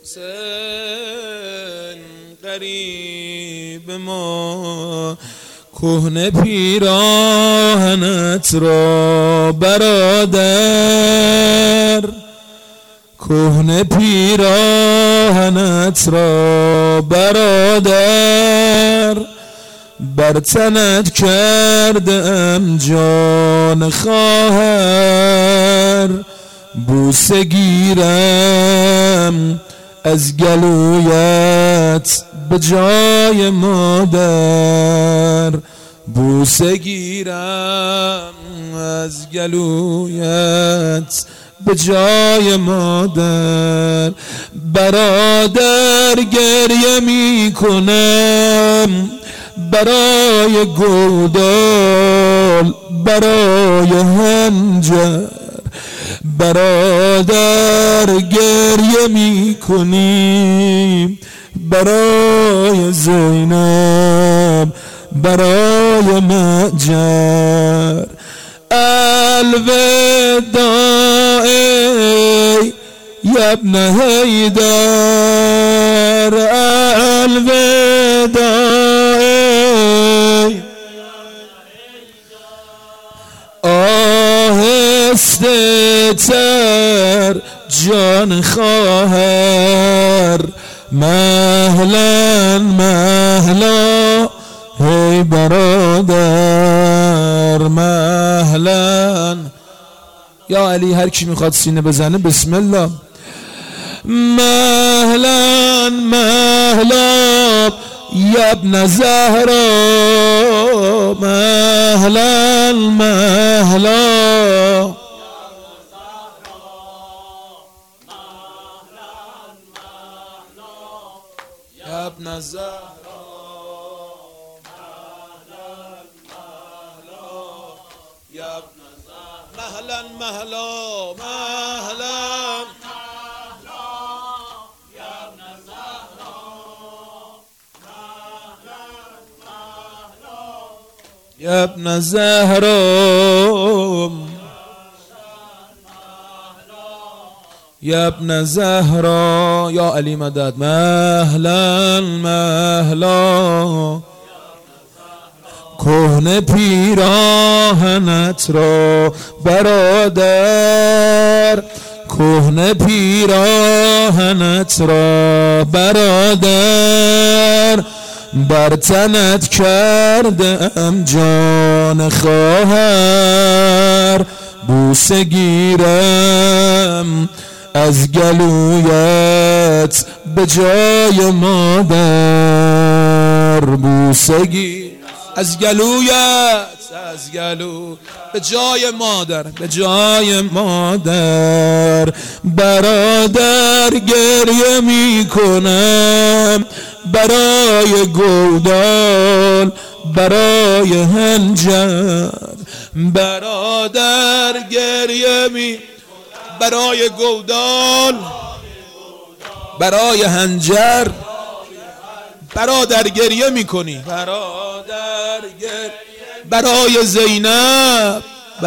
حسین قریب ما، کهنه پیراهنت را برادر، کهنه پیراهنت را برادر، بر تنت کردم جان خواهر، بوسه گیرم از گلویت به جای مادر، بوسه گیرم از گلویت به جای مادر. برادر گریه می کنم برای گودال، برای هنجر، برادر گریه می کنیم برای زینب، برای مهجر. الوداع یا ابن حیدر، الوداع آهسته تر جان خواهر، مهلا مهلا ای برادر، مهلا. یا علی هر کی میخواد سینه بزنه بسم الله. مهلا مهلا یا ابن زهرا، مهلا مهلا یا ابن زهرا، مهلا مهلا مهلا یا ابن زهرا، یا ابن زهرا، یا ابن زهرا. یا علی مدد. مهلا مهلا کهنه پیراهنت را برادر، کهنه پیراهنت را برادر، بر تنت کردم جان خواهر، بوسه گیرم از گلویت به جای مادر، بوسه گیر از گلویت، از گلو به جای مادر، به جای مادر. برادر گریه می کنم برای گودال، برای هنجر، برادر گریه می برای گودال، برای هنجر. برادر گریه میکنی، برادر برای زینب،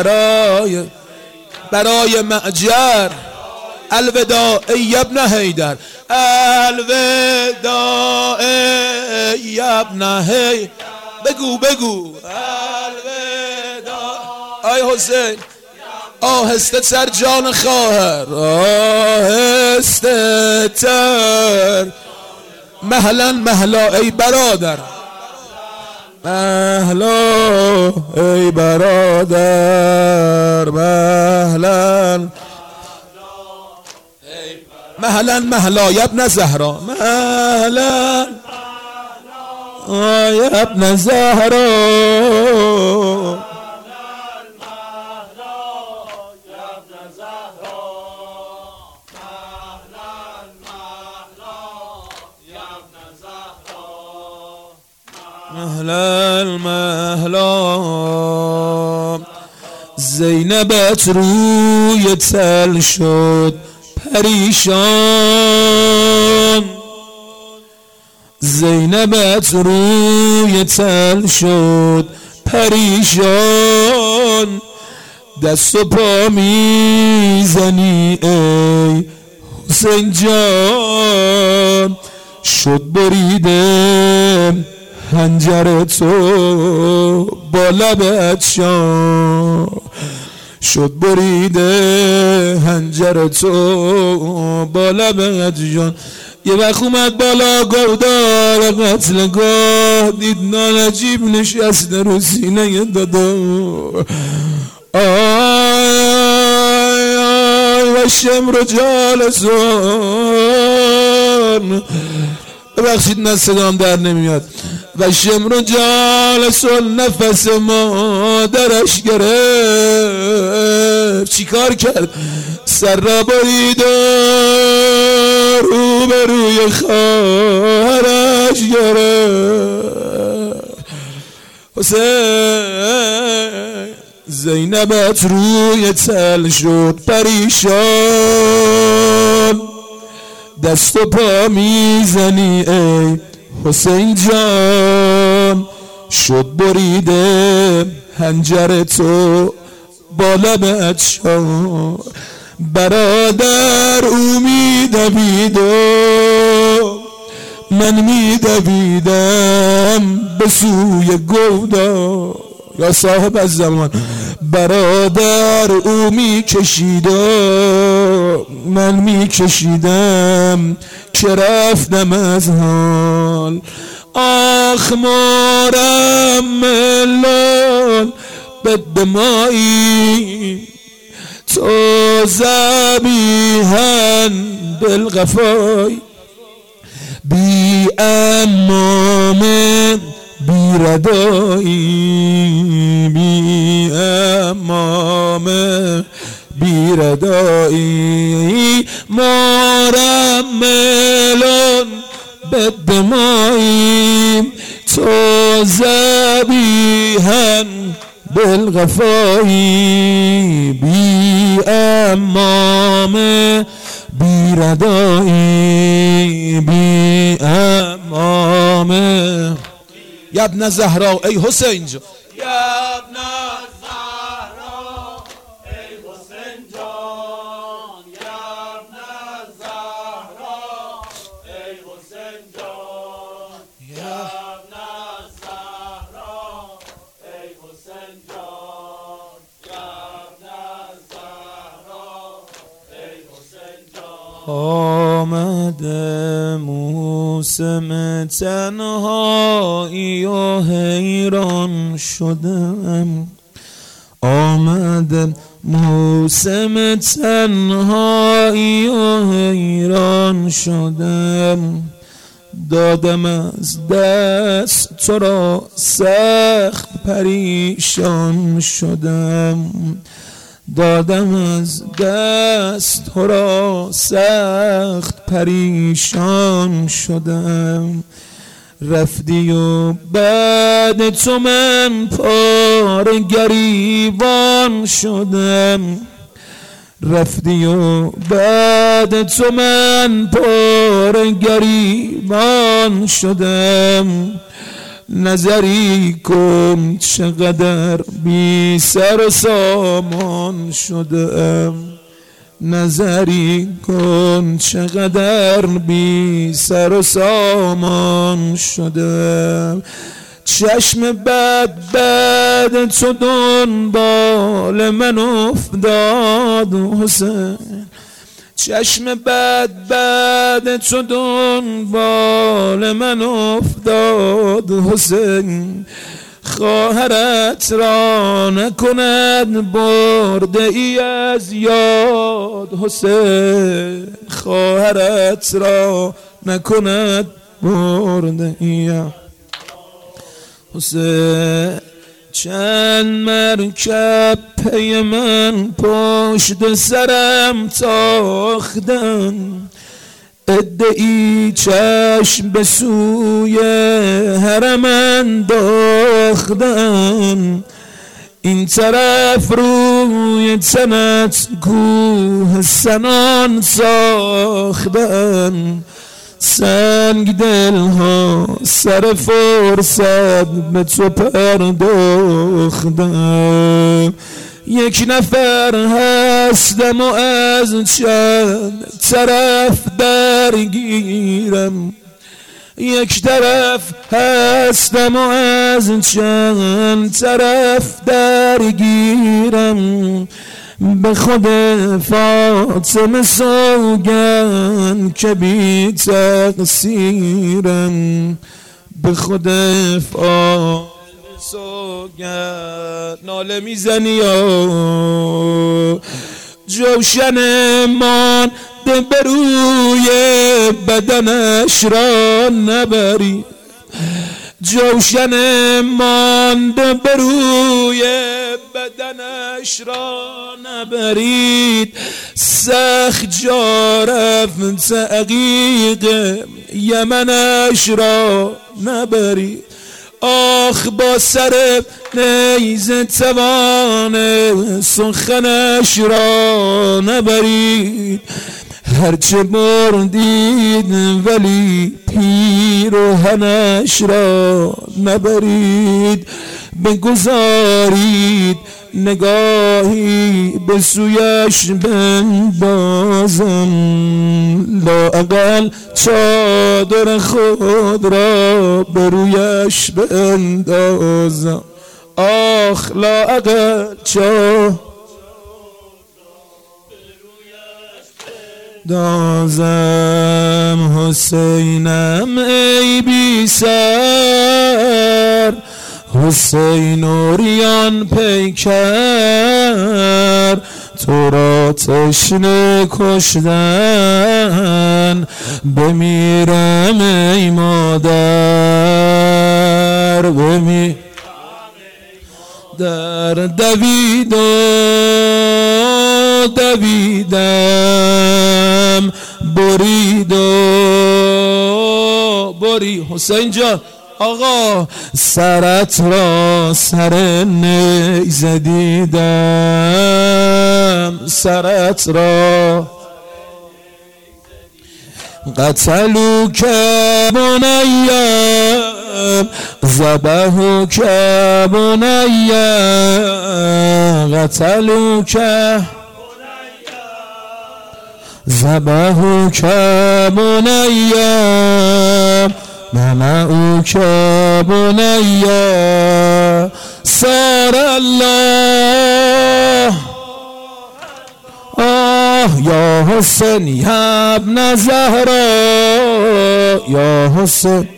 برای مهجر. الوداع یا ابن حیدر، الوداع یا ابن حیدر. بگو بگو الوداع آی حسین، آهسته تر جان خواهر، آهسته تر. مهلا مهلا ای برادر، مهلا ای برادر، مهلا مهلا مهلا یا ابن زهرا، مهلا یا ابن زهرا، مهلا مهلا. زینبت روی تل شد پریشان، زینبت روی تل شد پریشان، دست و پا میزنی ای حسین جان، شد بریده هنجر تو با لبت شان، شد بریده هنجر تو با لبت جان. یه وقت اومد بالا گودار قتلگاه، دید ناجیب نشسته رو سینه دادار. آی آی و شمر جالسون، ببخشید نه صدام در نمیاد. و شمر جالسون نفس مادرش گرفت. چی کار کرد؟ سر را برید رو به روی خواهرش گرفت. حسین زینبت روی تل شد پریشان، دست و پا میزنی ای حسین جان. شد بریده هنجر تو با لبت شان، برادر او میدوید و من میدویدم به سوی گودا. یا صاحب از زمان، برادر او میکشید و من میکشیدم که رفتم از حال. آخ مرملان بدمایی تو زبیهن بالغفای، بی امام بی ردایی، بی امام بی ردایی. مرملون بدمایی تو زبیهن بالغفایی، بی امام بی ردایی، بی امام. یا ابن زهرا ای حسین جان، یا ابن زهرا ای حسین جان، یا ابن زهرا ای حسین جان، یا ابن زهرا ای حسین جان، یا ابن زهرا ای حسین جان. آمده موسم تنهایی و حیران شدم، آمده موسم تنهایی و حیران شدم. دادم از دست تو را سخت پریشان شدم، دادم از دست تو را سخت پریشان شدم. رفتی و بعد تو من پاره گریبان شدم، رفتی و بعد تو من پاره گریبان شدم. نظری کن چقدر بی سر و سامان شدم، نظری کن چقدر بی سر و سامان شدم. چشم بد تو دنبال من افتاد حسین، چشم بد تو دنبال من افتاد حسین. خواهرت را نکند برده ای از یاد حسین، خواهرت را نکند برده ای حسین. چند مرکب پی من پشت سرم تاختن، عده‌ای چشم به سوی حرم انداختن. این طرف روی تنت کوه سنان ساختن، سنگ دلها سر فرصت به تو پرداختم. یک نفر هستم و از چند طرف درگیرم، یک طرف هستم و از چند طرف درگیرم، به خود فاطمه سوگند که بی تقصیرم، به خود فاطمه سوگند. ناله میزنی یا جوشن مان به روی بدنش را نبری، جوشن مانده به روی بدنش را نبرید، سخت جا رفت عقیق یمنش را نبرید. آخ با سر نیزه توان سخنش را نبرید، هرچه بردید ولی پیرهنش را نبرید. بگذارید نگاهی به سویش بندازم، لااقل چادر خود را به رویش بندازم. آخ لااقل دازم. حسینم ای بی سر، حسین اوریان پیکر، تو را تشنه کشتن، بمیرم ای مادر، بمیرم در دویدم برید و بری. حسین جان آقا سرت را سر نیزه دیدم، سرت را قتلوک بنیم ذبحوک بنیم، قتلوک ذبحوک بنیم، منعوک بنیم، سار الله. یا حسین یا ابن زهرا، یا حسین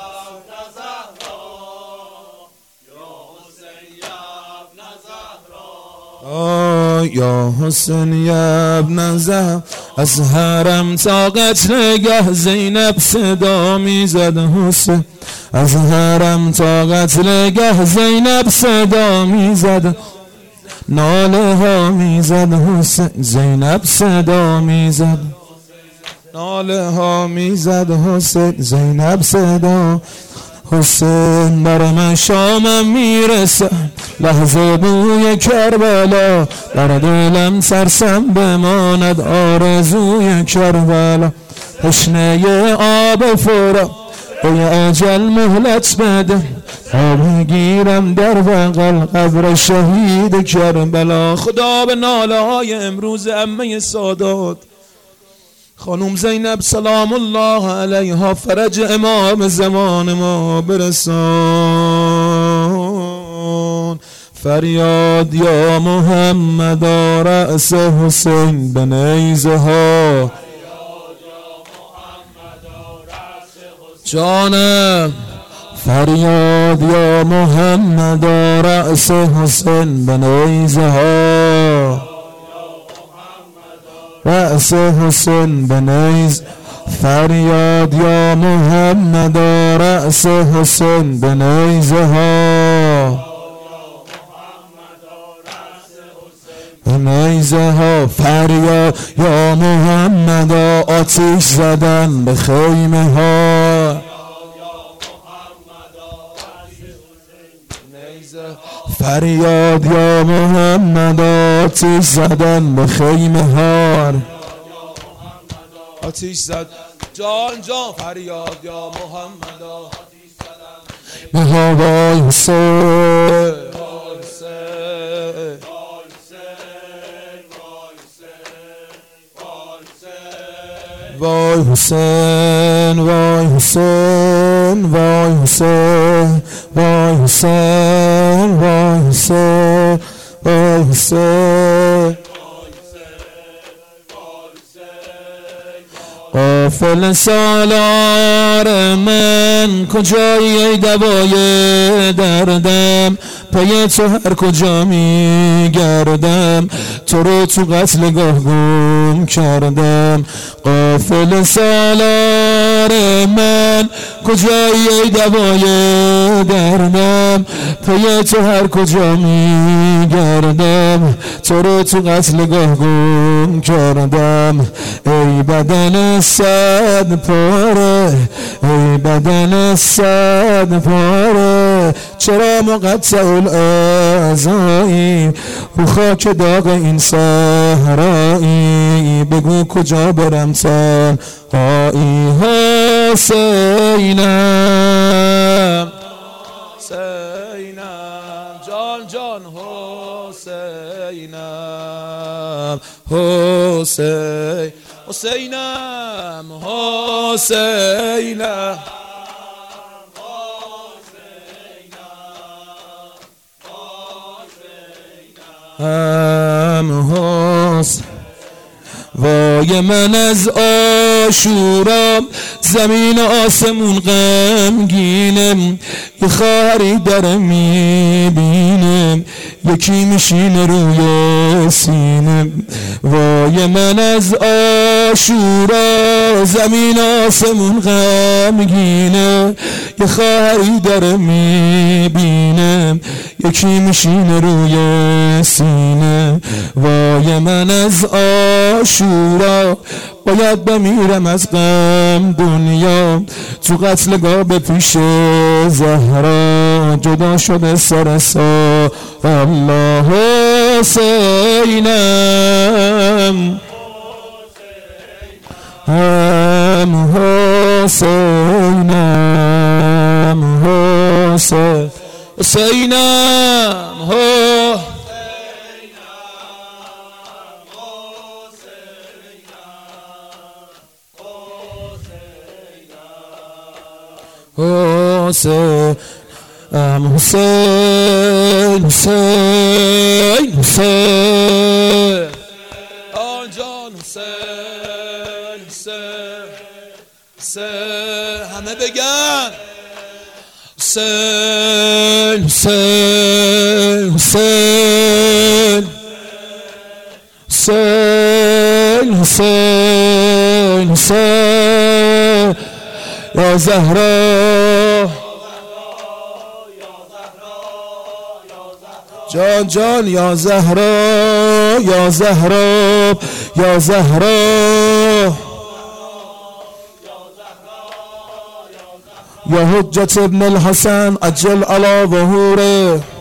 یا حسین یا ابن زهرا. از حرم تا قتلگه زینب صدا میزد حسین، از حرم تا قتلگه زینب صدا میزد، ناله ها میزد حسین، زینب صدا میزد، ناله ها میزد حسین، زینب صدا. حسین بر من شامم میرسه، لحظه بوی کربلا، در دلم سرسم بماند آرزوی کربلا. تشنه آب فرا به اجل مهلت بده، تا بگیرم در بغل قبر شهید کربلا. خدا به ناله های امروز عمه سادات خانم زینب سلام الله علیها فرج امام زمان ما برسان. فریاد یا محمد رأس حسین به نیزه ها، جانم فریاد یا محمد رأس حسین به نیزه ها، رأس حسین به نیزه. فریاد یا محمد رأس حسین به نیزه ها، به نیزه ها. فریاد یا محمد آتش زدن به خیمه ها، فریاد یا محمد آتش زدن به خیمه ها، آتش زد جان جان. فریاد یا محمد آتش زدن به هوای حسین، وای حسین وای حسین وای حسین وای حسین وای حسین وای حسین غافل سالار من کجایی ای دوای دردم پی تو هر کجا می گردم تو رو تو قتلگاه گم کردم غافل سالار من کجایی ای دوای دردم پی تو هر کجا می گردم تو رو تو قتلگاه گم کردم ای بدن صد پاره ای بدن صد پاره چرا مقطع الاعضایی رو خاک داغ این صحرایی بگو کجا برم تنهایی حسینم حسینم جان جان حسینم حسین حسینم حسینم حسین وای من از عاشورا زمین آسمون غمگینم یه خواهری داره میبینم یکی میشینه روی سینم وای من از عاشورا زمین آسمون غمگینه یه خواهری داره میبینم یکی میشینه روی سینه وای من از عاشورا باید بمیرم از غم دنیا تو قتلگاه به پیش زهرا جدا شده سر سا الله حسینم هم حسینم حسین حسینم حسین حسین حسین حسین آن جان حسین حسین حسین همه بگن حسین حسین حسین حسین حسین حسین یا زهرا جان جان یا زهرا یا زهرا یا زهرا یا حجت ابن الحسن عجل علی ظهوره